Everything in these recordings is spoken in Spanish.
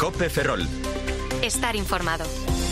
COPE Ferrol. Estar informado.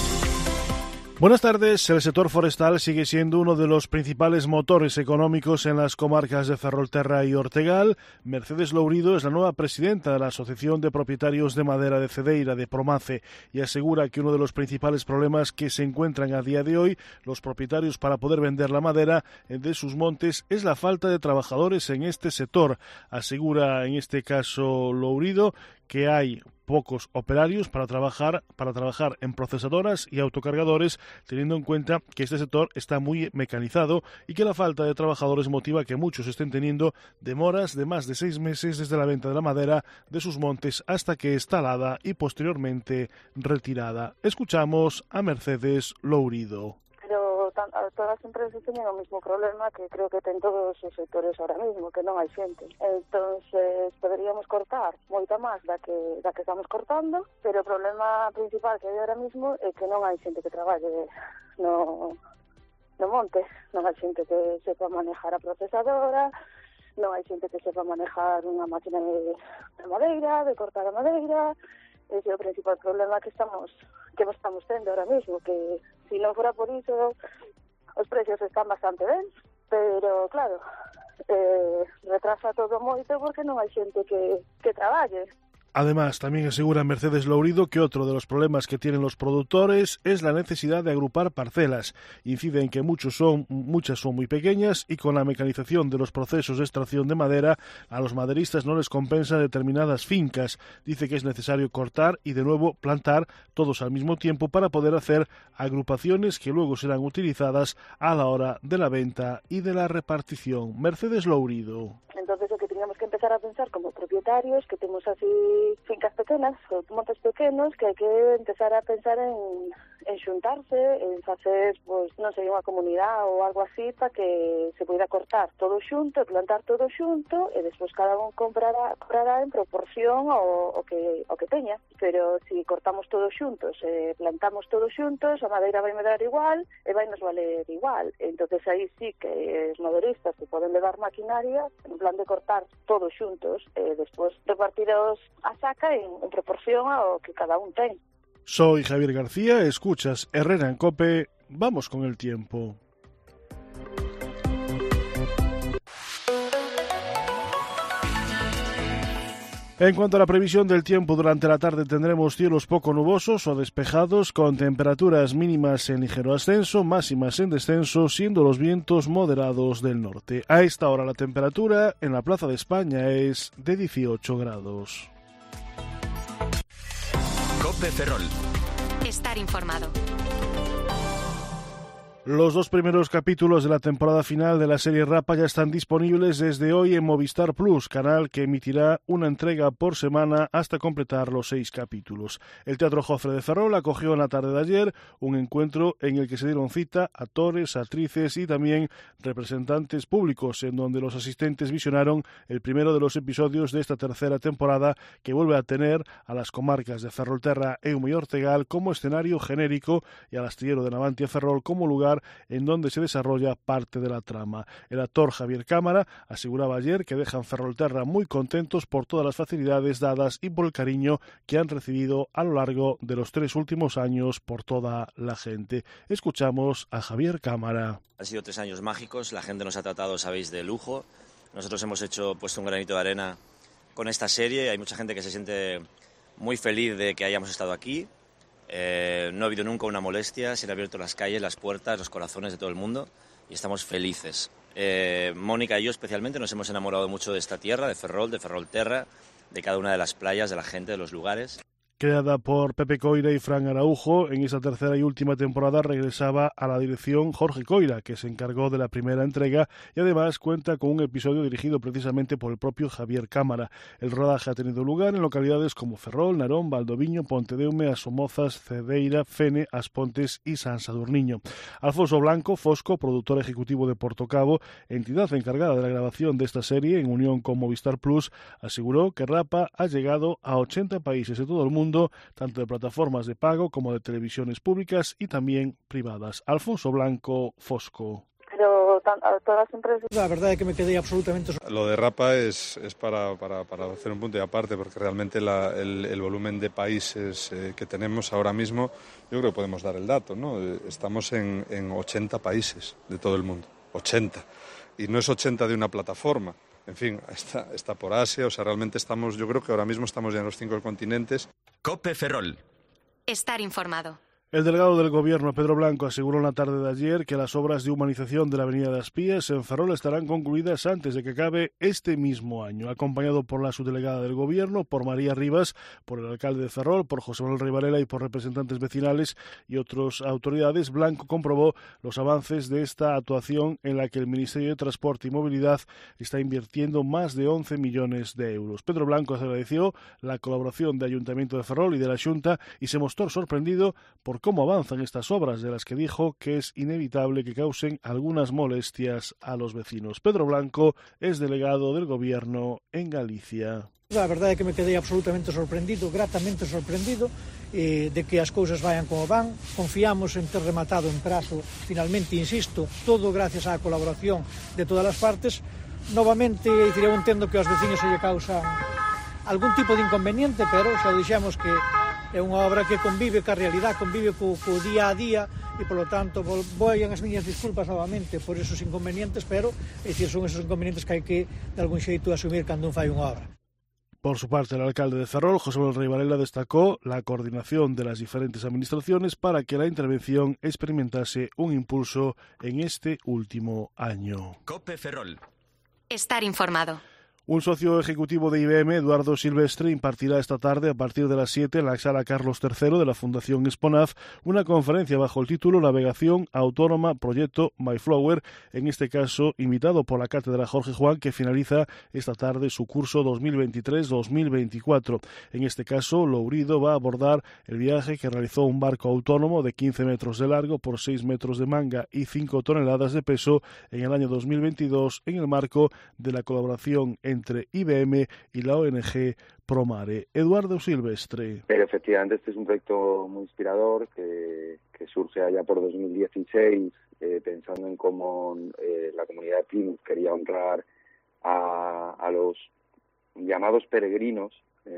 Buenas tardes. El sector forestal sigue siendo uno de los principales motores económicos en las comarcas de Ferrolterra y Ortegal. Mercedes Lourido es la nueva presidenta de la Asociación de Propietarios de Madera de Cedeira, de Promace, y asegura que uno de los principales problemas que se encuentran a día de hoy los propietarios para poder vender la madera de sus montes es la falta de trabajadores en este sector. Asegura en este caso Lourido que hay pocos operarios para trabajar en procesadoras y autocargadores, teniendo en cuenta que este sector está muy mecanizado y que la falta de trabajadores motiva que muchos estén teniendo demoras de más de 6 meses desde la venta de la madera de sus montes hasta que es talada y posteriormente retirada. Escuchamos a Mercedes Lourido. Todas as empresas teñen o mesmo problema que creo que ten todos os sectores ahora mesmo, que non hai xente. Entonces, poderíamos cortar moita máis da que estamos cortando, pero o problema principal que hai ahora mesmo é que non hai xente que traballe no monte, non hai xente que sepa manejar a procesadora, non hai xente que sepa manejar unha máquina de madeira, de cortar a madeira. Ese é o principal problema que estamos tendo ahora mesmo, que se non fora por iso os precios están bastante ben, pero claro, retrasa todo moito porque non hai xente que traballe. Además, también asegura Mercedes Lourido que otro de los problemas que tienen los productores es la necesidad de agrupar parcelas. Incide en que muchas son muy pequeñas y con la mecanización de los procesos de extracción de madera, a los maderistas no les compensa determinadas fincas. Dice que es necesario cortar y de nuevo plantar todos al mismo tiempo para poder hacer agrupaciones que luego serán utilizadas a la hora de la venta y de la repartición. Mercedes Lourido. Entonces, o que teníamos que empezar a pensar como propietarios, que temos así fincas pequenas, ou montes pequenos, que hai que empezar a pensar en xuntarse, en facer, pois, non sei, unha comunidade ou algo así para que se poida cortar todo xunto, plantar todo xunto, e despois cada un comprará en proporción ao que teña. Pero se cortamos todos xuntos, plantamos todos xuntos, a madeira vai me dar igual e vai nos valer igual. Entonces aí sí que os maderistas se poden levar maquinaria en plan de cortar todos xuntos e despois repartiros a saca en proporción ao que cada un ten. Soy Javier García, escuchas Herrera en COPE, vamos con el tiempo. En cuanto a la previsión del tiempo, durante la tarde tendremos cielos poco nubosos o despejados, con temperaturas mínimas en ligero ascenso, máximas en descenso, siendo los vientos moderados del norte. A esta hora la temperatura en la Plaza de España es de 18 grados. COPE Ferrol. Estar informado. Los 2 primeros capítulos de la temporada final de la serie Rapa ya están disponibles desde hoy en Movistar Plus, canal que emitirá una entrega por semana hasta completar los 6 capítulos. El Teatro Jofre de Ferrol acogió en la tarde de ayer un encuentro en el que se dieron cita actores, actrices y también representantes públicos, en donde los asistentes visionaron el primero de los episodios de esta tercera temporada, que vuelve a tener a las comarcas de Ferrolterra, Eume y Ortegal como escenario genérico y al astillero de Navantia Ferrol como lugar en donde se desarrolla parte de la trama. El actor Javier Cámara aseguraba ayer que dejan Ferrolterra muy contentos por todas las facilidades dadas y por el cariño que han recibido a lo largo de los 3 últimos años por toda la gente. Escuchamos a Javier Cámara. Han sido 3 años mágicos, la gente nos ha tratado, sabéis, de lujo. Nosotros hemos puesto un granito de arena con esta serie. Hay mucha gente que se siente muy feliz de que hayamos estado aquí. No ha habido nunca una molestia, se han abierto las calles, las puertas, los corazones de todo el mundo y estamos felices. Mónica y yo especialmente nos hemos enamorado mucho de esta tierra, de Ferrol, de Ferrolterra, de cada una de las playas, de la gente, de los lugares. Creada por Pepe Coira y Fran Araujo, en esta tercera y última temporada regresaba a la dirección Jorge Coira, que se encargó de la primera entrega y además cuenta con un episodio dirigido precisamente por el propio Javier Cámara. El rodaje ha tenido lugar en localidades como Ferrol, Narón, Valdoviño, Pontedeume, Asomozas, Cedeira, Fene, Aspontes y San Sadurniño. Alfonso Blanco, Fosco, productor ejecutivo de Portocabo, entidad encargada de la grabación de esta serie en unión con Movistar Plus, aseguró que Rapa ha llegado a 80 países de todo el mundo, tanto de plataformas de pago como de televisiones públicas y también privadas. Alfonso Blanco, Fosco. Pero pero a todas las empresas... La verdad es que me quedé absolutamente... Lo de Rapa es para hacer un punto y aparte, porque realmente el volumen de países que tenemos ahora mismo, yo creo que podemos dar el dato, ¿no? Estamos en 80 países de todo el mundo, 80. Y no es 80 de una plataforma, en fin, está por Asia, o sea, realmente estamos, yo creo que ahora mismo estamos ya en los 5 continentes. COPE Ferrol. Estar informado. El delegado del Gobierno, Pedro Blanco, aseguró en la tarde de ayer que las obras de humanización de la avenida de Aspíes en Ferrol estarán concluidas antes de que acabe este mismo año. Acompañado por la subdelegada del Gobierno, por María Rivas, por el alcalde de Ferrol, por José Manuel Rey Varela y por representantes vecinales y otras autoridades, Blanco comprobó los avances de esta actuación en la que el Ministerio de Transporte y Movilidad está invirtiendo más de 11 millones de euros. Pedro Blanco agradeció la colaboración del Ayuntamiento de Ferrol y de la Xunta y se mostró sorprendido por cómo avanzan estas obras, de las que dijo que es inevitable que causen algunas molestias a los vecinos. Pedro Blanco es delegado del Gobierno en Galicia. La verdad é que me quedei absolutamente sorprendido, gratamente sorprendido, de que as cousas vayan como van. Confiamos en ter rematado en prazo, finalmente, insisto, todo gracias á colaboración de todas as partes. Novamente, eu entendo que aos vecinos se lle causan algún tipo de inconveniente, pero xa dixemos que é unha obra que convive ca realidade, convive co día a día e, polo tanto, voen as miñas disculpas novamente por esos inconvenientes, pero son esos inconvenientes que hai que, de algún xeito, asumir cando un fai unha obra. Por su parte, el alcalde de Ferrol, José Manuel Rey Varela, destacó la coordinación de las diferentes administraciones para que la intervención experimentase un impulso en este último año. COPE Ferrol. Estar informado. Un socio ejecutivo de IBM, Eduardo Silvestre, impartirá esta tarde a partir de las 7 en la sala Carlos III de la Fundación Exponaf una conferencia bajo el título Navegación Autónoma Proyecto MyFlower, en este caso invitado por la Cátedra Jorge Juan, que finaliza esta tarde su curso 2023-2024. En este caso, Lourido va a abordar el viaje que realizó un barco autónomo de 15 metros de largo por 6 metros de manga y 5 toneladas de peso en el año 2022 en el marco de la colaboración entre IBM y la ONG Promare. Eduardo Silvestre. Pero efectivamente este es un proyecto muy inspirador que surge allá por 2016 pensando en cómo la comunidad de Plymouth quería honrar a los llamados peregrinos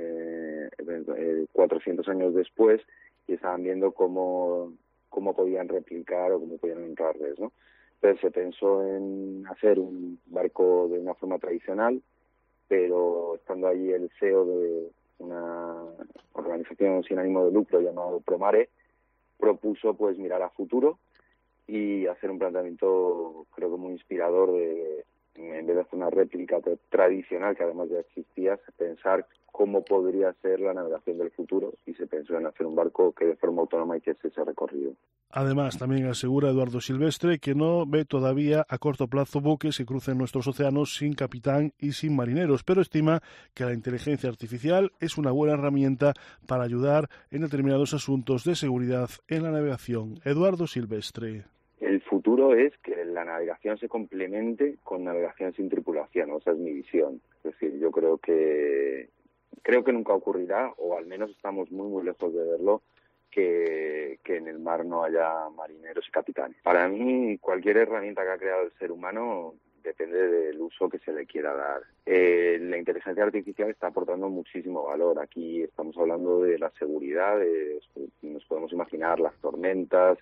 400 años después, y estaban viendo cómo podían replicar o cómo podían honrarles, ¿no? Entonces se pensó en hacer un barco de una forma tradicional, pero estando allí el CEO de una organización sin ánimo de lucro llamado Promare, propuso pues mirar a futuro y hacer un planteamiento creo que muy inspirador de, en vez de hacer una réplica tradicional que además ya existía, pensar cómo podría ser la navegación del futuro, y se pensó en hacer un barco que de forma autónoma hiciese ese recorrido. Además, también asegura Eduardo Silvestre que no ve todavía a corto plazo buques que crucen nuestros océanos sin capitán y sin marineros, pero estima que la inteligencia artificial es una buena herramienta para ayudar en determinados asuntos de seguridad en la navegación. Eduardo Silvestre. El futuro es que la navegación se complemente con navegación sin tripulación, esa es mi visión. Es decir, yo creo que nunca ocurrirá, o al menos estamos muy lejos de verlo, que en el mar no haya marineros y capitanes. Para mí, cualquier herramienta que ha creado el ser humano depende del uso que se le quiera dar. La inteligencia artificial está aportando muchísimo valor. Aquí estamos hablando de la seguridad, nos podemos imaginar las tormentas,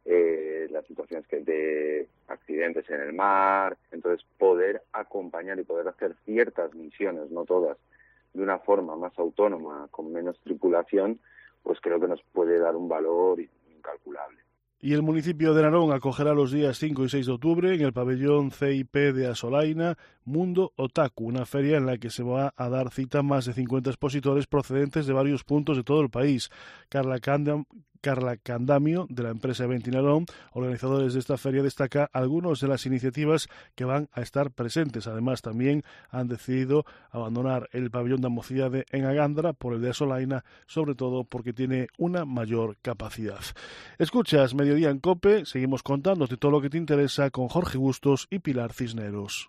las situaciones de accidentes en el mar. Entonces, poder acompañar y poder hacer ciertas misiones, no todas, de una forma más autónoma, con menos tripulación, pues creo que nos puede dar un valor incalculable. Y el municipio de Narón acogerá los días 5 y 6 de octubre en el pabellón CIP de Asolaina Mundo Otaku, una feria en la que se va a dar cita a más de 50 expositores procedentes de varios puntos de todo el país. Carla Candamio, de la empresa Eventi Narón, organizadores de esta feria, destaca algunas de las iniciativas que van a estar presentes. Además, también han decidido abandonar el pabellón de Mocidade en Agandra por el de Asolaina, sobre todo porque tiene una mayor capacidad. Escuchas Mediodía en COPE, seguimos contándote todo lo que te interesa con Jorge Bustos y Pilar Cisneros.